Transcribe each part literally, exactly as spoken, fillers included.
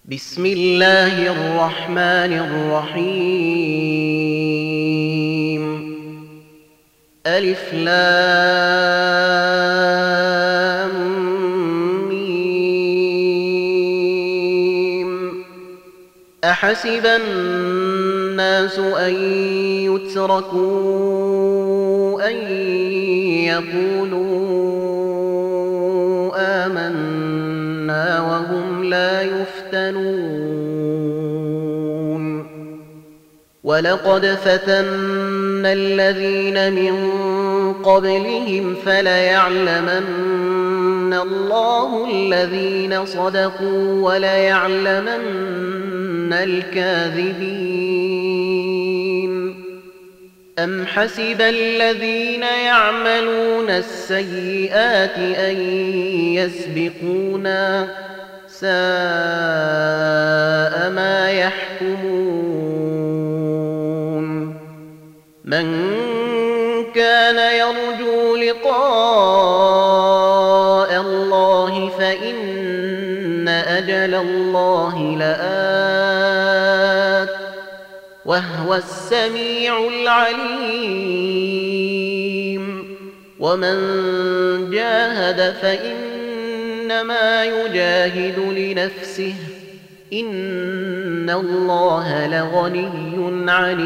بسم الله الرحمن الرحيم. ألف لام ميم. أحسب الناس أن يتركوا أن يقولوا آمنا وهم لا يفتنون. ولقد فتنا الذين من قبلهم فليعلمن الله الذين صدقوا وليعلمن الكاذبين. أم حسب الذين يعملون السيئات أن يسبقونا ساء ما يحكمون. من كان يرجو لقاء الله فإن أجل الله لآت وهو السميع العليم. ومن جاهد فإنما يجاهد لنفسه إن الله لغني عن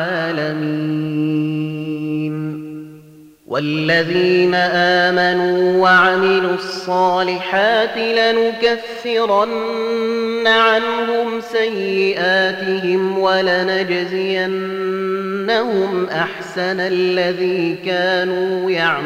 العالمين. والذين آمنوا وعملوا الصالحات لنكفرن عنهم سيئاتهم ولنجزينهم أحسن الذي كانوا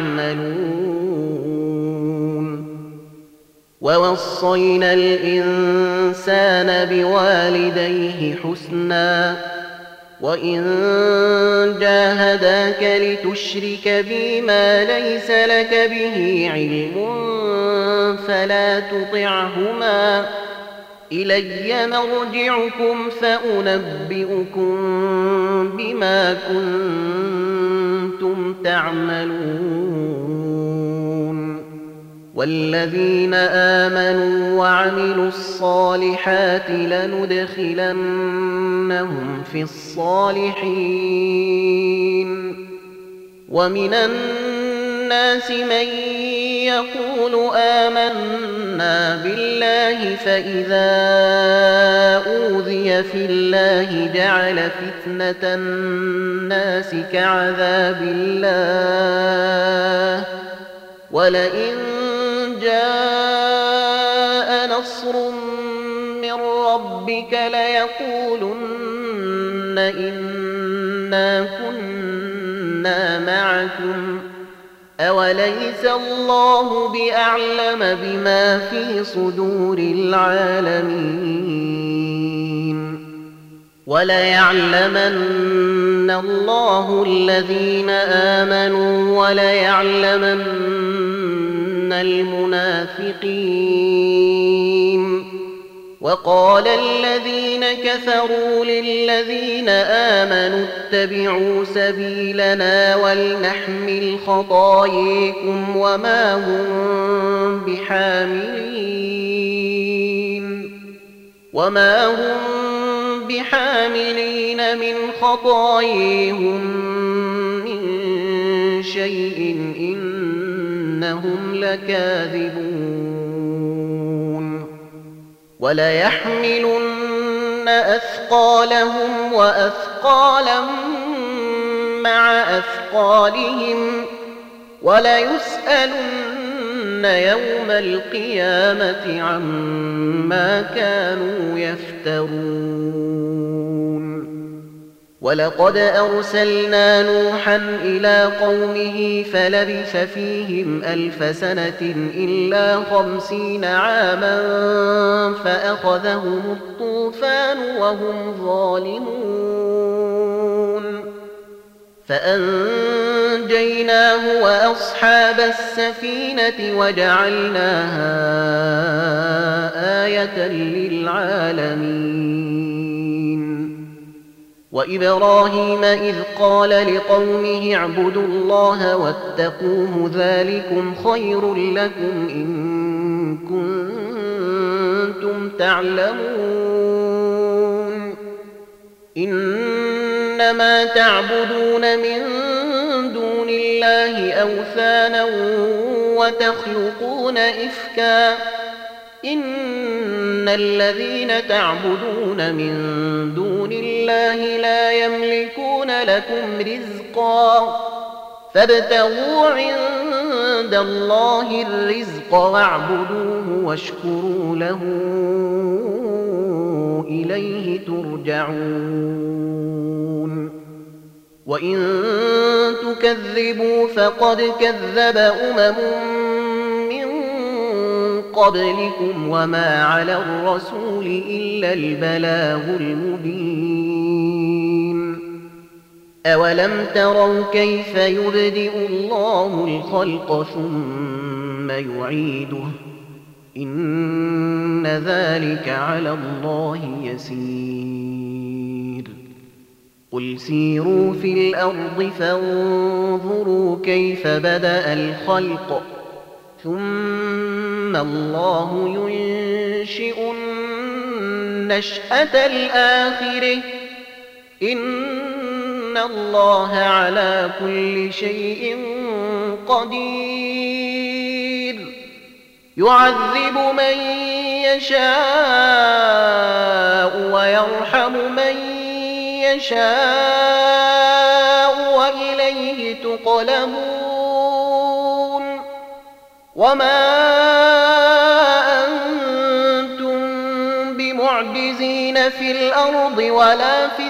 يعملون. ووصينا الإنسان بوالديه حسنا وإن جاهداك لتشرك بي ما ليس لك به علم فلا تطعهما إلي مرجعكم فأنبئكم بما كنتم تعملون. والذين آمنوا وعملوا الصالحات لندخلنهم في الصالحين. ومن الناس من يقول آمنا بالله فإذا أوذي في الله جعل فتنة الناس كعذاب الله ولئن جاء نصر من ربك ليقولن إنا كنا معكم أوليس الله بأعلم بما في صدور العالمين. وليعلمن الله الذين آمنوا وليعلمن المنافقين. وقال الذين كفروا للذين آمنوا اتبعوا سبيلنا ولنحمل خطاياكم وما هم بحاملين وما هم بحاملين من خطاياهم من شيء إنهم لكاذبون. وليحملن أثقالهم وأثقالا مع أثقالهم وليسألن يوم القيامة عما كانوا يفترون. ولقد أرسلنا نوحا إلى قومه فلبث فيهم ألف سنة إلا خمسين عاما فأخذهم الطوفان وهم ظالمون فأنجيناه وأصحاب السفينة وجعلناها آية للعالمين. وإبراهيم إذ قال لقومه اعبدوا الله واتقوه ذلكم خير لكم إن كنتم تعلمون. إنما تعبدون من دون الله أوثانا وتخلقون إفكا إن الذين تعبدون من دون الله لا يملكون لكم رزقا فابتغوا عند الله الرزق واعبدوه واشكروا له إليه ترجعون وإن تكذبوا فقد كذب أمم من قبلكم وما على الرسول إلا البلاغ المبين أولم تروا كيف يبدئ الله الخلق ثم يعيده إن ذلك على الله يسير قل سيروا في الأرض فانظروا كيف بدأ الخلق ثم الله ينشئ النشأة الآخرة إن الله على كل شيء قدير يعذب من يشاء ويرحم من يشاء وإليه تقلبون وما أنتم بمعجزين في الأرض ولا في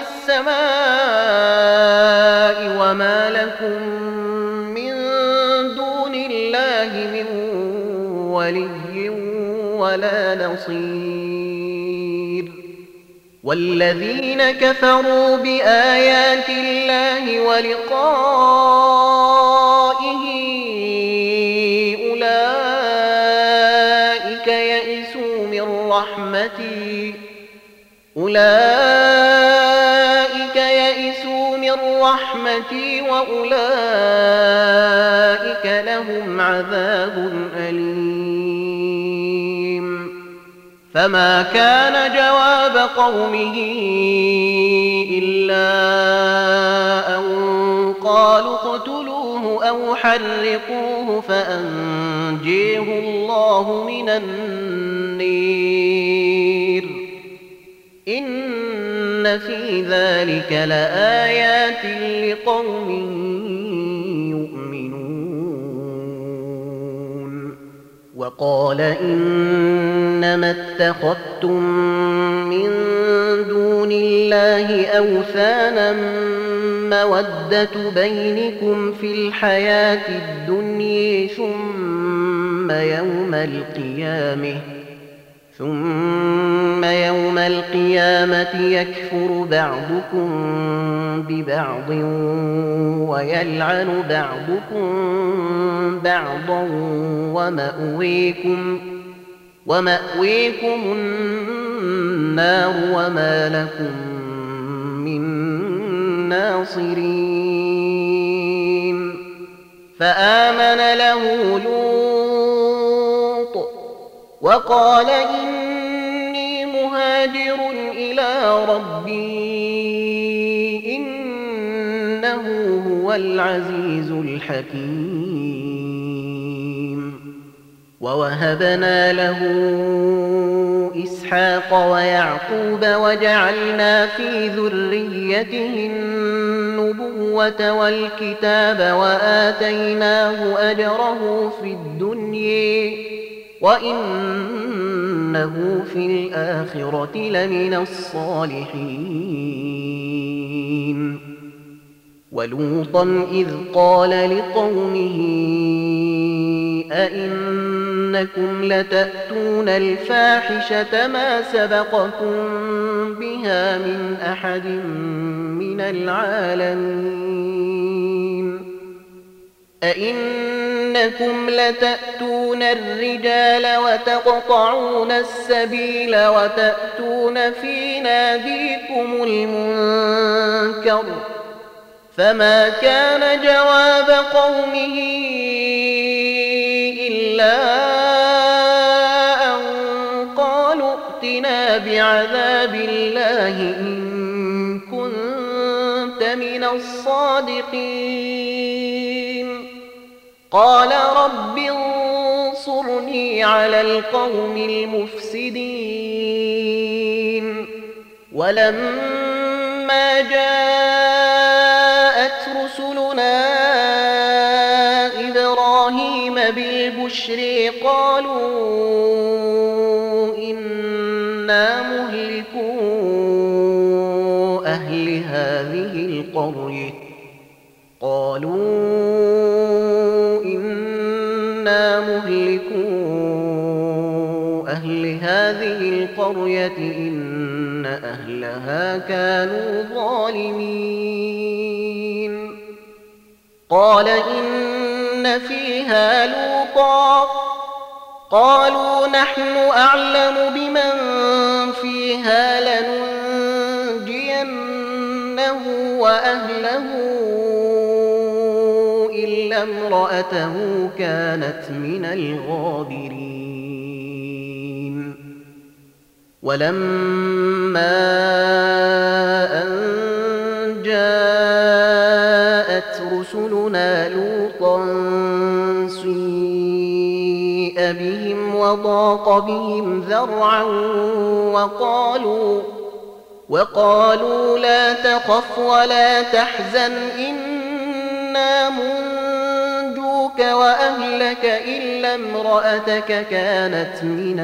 السماء وما لكم من دون الله من ولي ولا نصير والذين كفروا بآيات الله ولقائه أولئك يئسوا من رحمتي أولئك يئسوا من رحمتي وأولئك لهم عذاب أليم فما كان جواب قومه إلا أن قالوا اقتلوه أو حرقوه فأنجيه الله من النير إن في ذلك لآيات لقوم يؤمنون وقال إنما اتخذتم من دون الله أوثانا مودة بينكم في الحياة الدنيا ثم يوم القيامة ثم يوم القيامة يكفر بعضكم ببعض ويلعن بعضكم بعضا ومأويكم ومأويكم النار وما لكم من ناصرين فآمن له لوط وقال إني مهاجر إلى ربي إنه هو العزيز الحكيم ووهبنا له إسحاق ويعقوب وجعلنا في ذريته النبوة والكتاب وآتيناه أجره في الدنيا وإنه في الآخرة لمن الصالحين ولوطا إذ قال لقومه أئنكم لتأتون الفاحشة ما سبقكم بها من أحد من العالمين أئنكم لتأتون الرجال وتقطعون السبيل وتأتون في ناديكم المنكر فما كان جواب قومه إلا أن قالوا ائتنا بعذاب الله إن كنت من الصادقين قال رب انصرني على القوم المفسدين ولما جاءت رسلنا إبراهيم بالبشر قالوا إنا مهلكو أهل هذه القرية قالوا إنا مهلكو أهل هذه القرية إن أهلها كانوا ظالمين قال إن فيها لوطا قالوا نحن أعلم بمن فيها لننجينه وأهله إلا امرأته كانت من الغابرين ولما أن جاءت رسلنا لوطا سيء بهم وضاق بهم ذرعا وقالوا وقالوا لا تخف ولا تحزن إنا منجوك وأهلك إلا امرأتك كانت من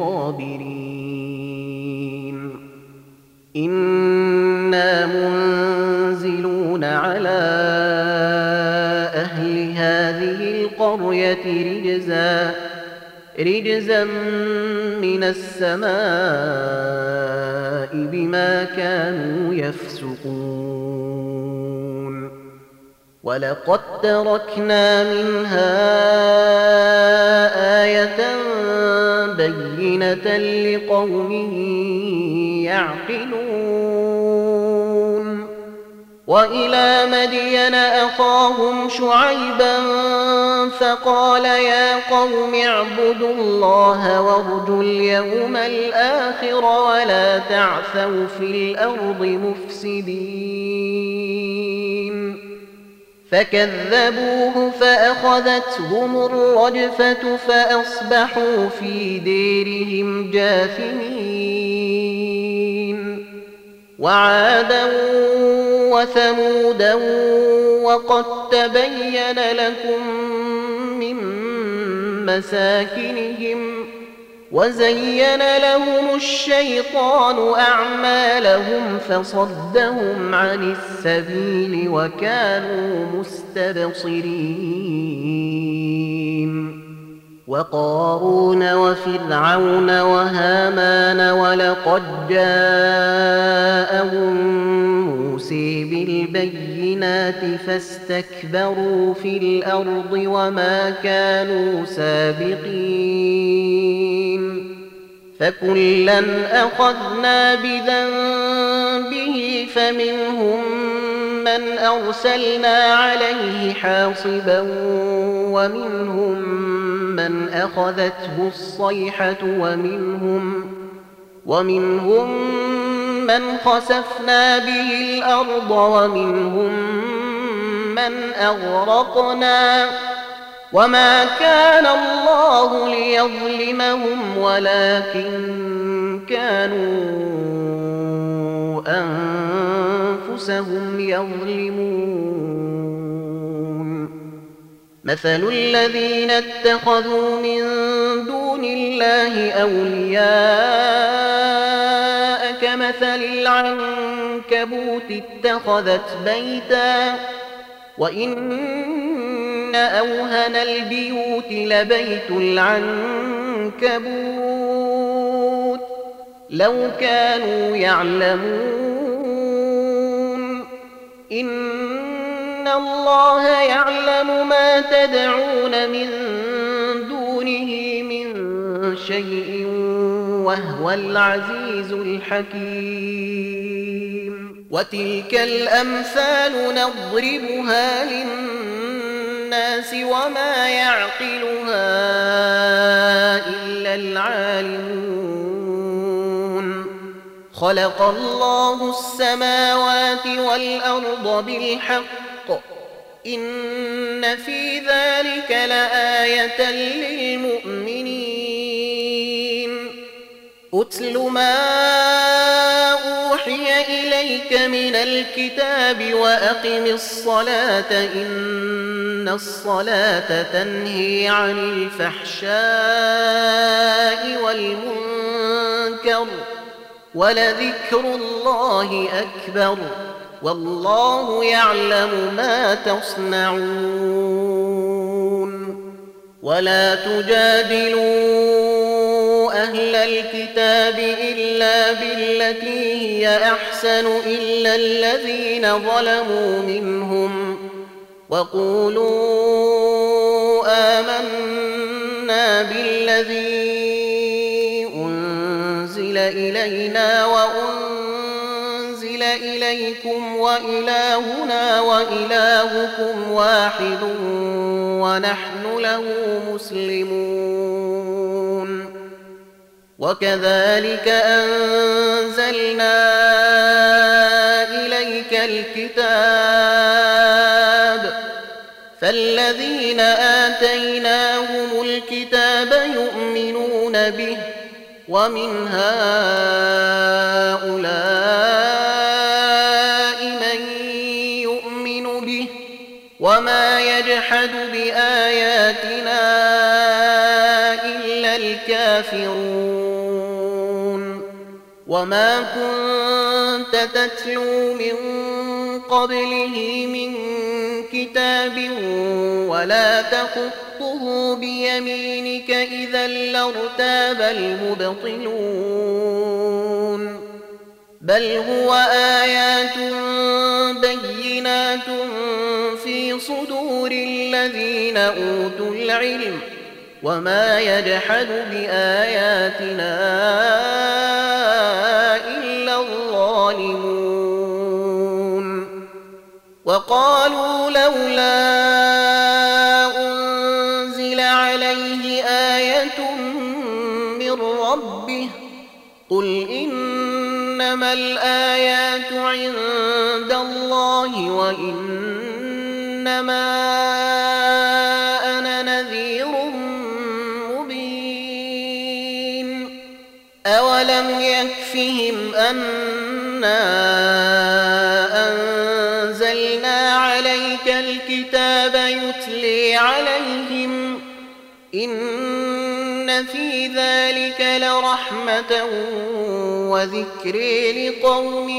الغابرين إنا منزلون على أهل هذه القرية رجزا رجزا من السماء بما كانوا يفسقون ولقد تركنا منها آية بينة لقوم يعقلون وإلى مدين أخاهم شعيبا فقال يا قوم اعبدوا الله وارجوا اليوم الآخر ولا تعثوا في الأرض مفسدين فكذبوه فأخذتهم الرجفة فأصبحوا في ديرهم جاثمين وعادا وثمودا وقد تبين لكم من مساكنهم وزين لهم الشيطان أعمالهم فصدهم عن السبيل وكانوا مستبصرين وقارون وفرعون وهامان ولقد جاءهم موسى بالبينات فاستكبروا في الأرض وما كانوا سابقين فكلا أخذنا بذنبه فمنهم من أرسلنا عليه حاصبا ومنهم من أخذته الصيحة ومنهم ومنهم من خسفنا به الأرض ومنهم من أغرقنا وما كان الله ليظلمهم ولكن كانوا أنفسهم يظلمون مثل الذين اتخذوا من دون الله أولياء كمثل العنكبوت اتخذت بيتا وإن أوهن البيوت لبيت العنكبوت لو كانوا يعلمون إن الله يعلم ما تدعون من دونه من شيء وهو العزيز الحكيم وتلك الأمثال نضربها للناس وما يعقلها إلا العالمون خلق الله السماوات والأرض بالحق إن في ذلك لآية للمؤمنين أتل ما أوحي إليك من الكتاب وأقم الصلاة إن الصلاة تنهي عن الفحشاء والمنكر ولذكر الله أكبر والله يعلم ما تصنعون ولا تجادلوا أهل الكتاب إلا بالتي هي أحسن إلا الذين ظلموا منهم وقولوا آمنا بالذي أنزل إلينا وأنزل إليكم وإلهنا وإلهكم واحد ونحن له مسلمون وكذلك أنزلنا إليك الكتاب فالذين آتيناهم الكتاب يؤمنون به ومن هؤلاء من يؤمن به وما يجحد بآياتنا إلا الكافرون وما كنت تتلو من قبله من كتاب ولا تخطه بيمينك إذا لارتاب المبطلون بل هو آيات بينات في صدور الذين أوتوا العلم وما يجحد بآياتنا إلا الظالمون وقالوا لولا أنزل عليه آية من ربه قل إنما الآيات عند الله وإنما أنا نذير مبين أولم يكفهم أنا أنزلنا عليك الكتاب يتلي عليهم إن في ذلك لرحمة وذكر لقوم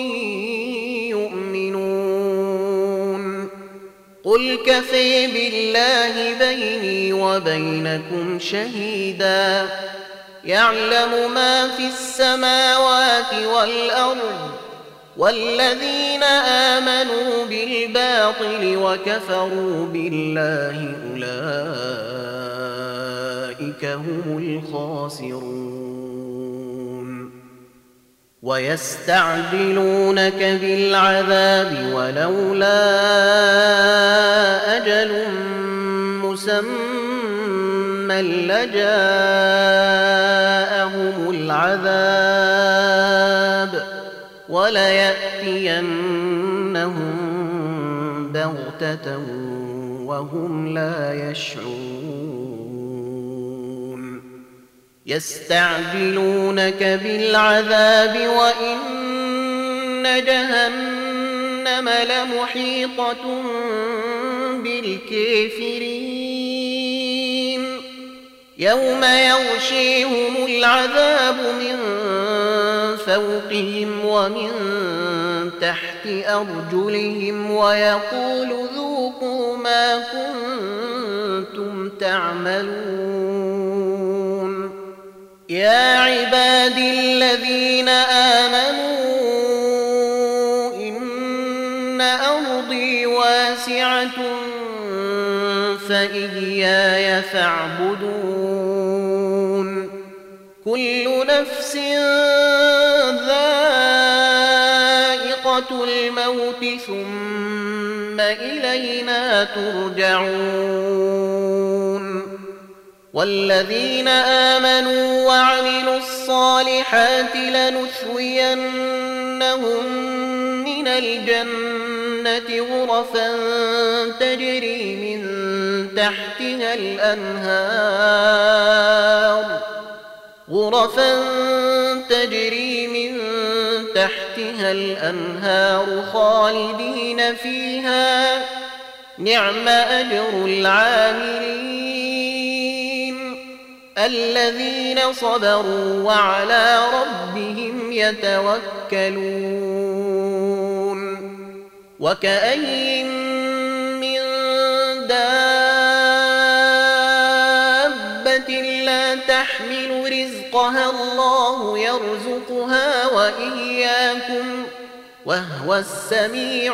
يؤمنون قل كفى بالله بيني وبينكم شهيدا يعلم ما في السماوات والأرض والذين آمنوا بالباطل وكفروا بالله أولئك هم الخاسرون ويستعجلونك بالعذاب ولولا أجل مسمى لجاءهم العذاب وليأتينهم بغتة وهم لا يشعرون يستعجلونك بالعذاب وإن جهنم لمحيطة بالكافرين يوم يغشيهم العذاب من فوقهم ومن تحت أرجلهم ويقول ذوقوا ما كنتم تعملون يا عبادي الذين آمنوا إن أرضي واسعة فإياي فاعبدون كل نفس ذائقة الموت ثم إلينا ترجعون والذين آمنوا وعملوا الصالحات لنثوينهم من الجنة غرفا تجري من تحتها الأنهار غرفا تجري من تحتها الأنهار خالدين فيها نعم أجر العاملين الذين صبروا وعلى ربهم يتوكلون وكأين من دابة لا تحمل رزقها الله يرزقها وإياكم وهو السميع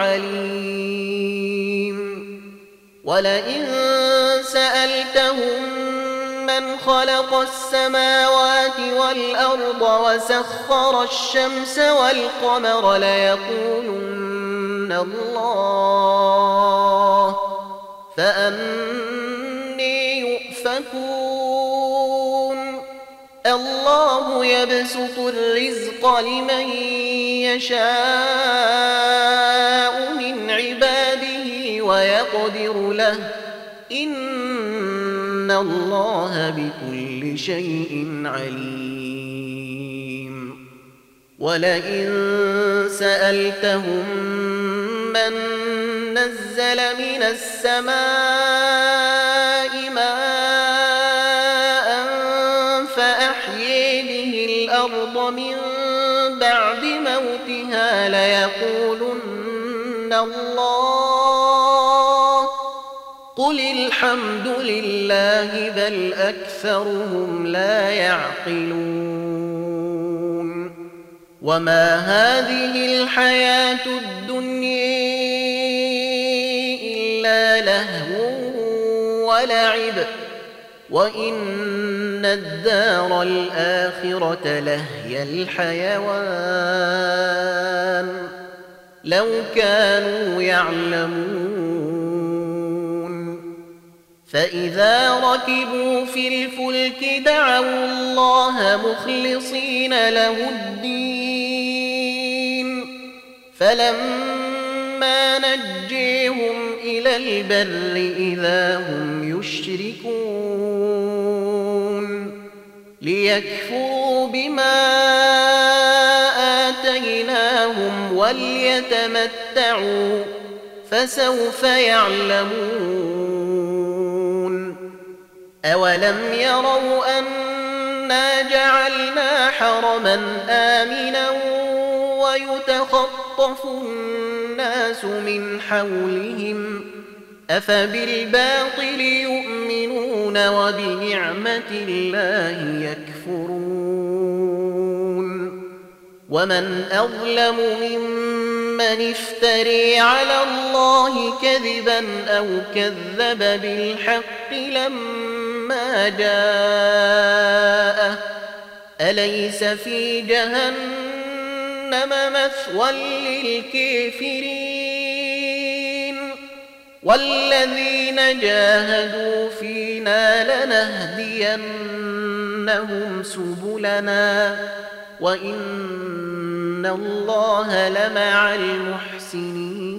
العليم ولئن سألتهم من خلق السماوات والأرض وسخر الشمس والقمر ليقولن الله فأني يؤفكون الله يبسط الرزق لمن يشاء من عباده ويقدر له إن الله بكل شيء عليم ولئن سألتهم من نزل من السماء ماء فأحيي به الأرض من بعد موتها ليقولن الله قل الحمد لله بل أكثرهم لا يعقلون وما هذه الحياة الدنيا إلا لهو ولعب وإن الدار الآخرة لهي الحيوان لو كانوا يعلمون فإذا ركبوا في الفلك دعوا الله مخلصين له الدين فلما نجيهم إلى البر إذا هم يشركون ليكفروا بما آتيناهم وليتمتعوا فسوف يعلمون أولم يروا أنا جعلنا حرما آمنا ويتخطف الناس من حولهم أفبالباطل يؤمنون وبنعمة الله يكفرون ومن أظلم ممن افتري على الله كذبا أو كذب بالحق لما جاءه أليس في جهنم مثوى للكافرين والذين جاهدوا فينا لنهدينهم سبلنا وإن الله لمع المحسنين